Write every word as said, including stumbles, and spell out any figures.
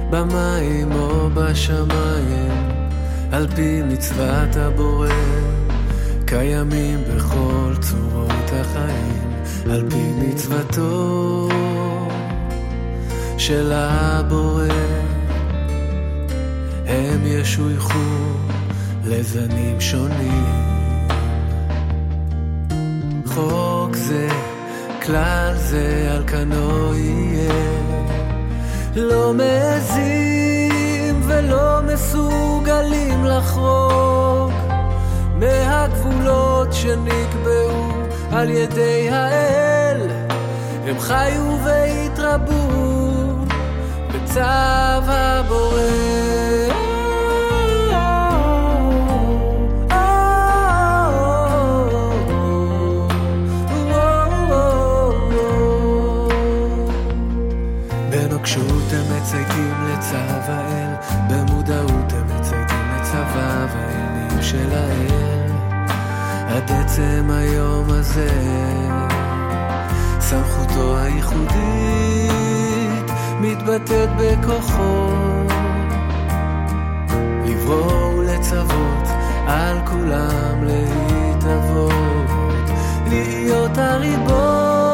במים או בשמיים, על פי מצוות הבורא, קיימים בכל צורות החיים, על פי מצוותו של הבורא, הם ישויכו לזנים שונים. חוק זה, כלל זה על כנו יהיה, לא מעזים ולא מסוגלים לחרוג מהגבולות שנקבעו על ידי האל. הם חיו והתרבו בצו הבורא. בנוקשות הם מצייתים לצו האל, במודעות הם מצייתים לצווה והאלים של האל. עד עצם היום הזה סמכותו הייחודית מתבטאת בכוחו לברוא ולצוות על כולם להתאבות, להיות הריבון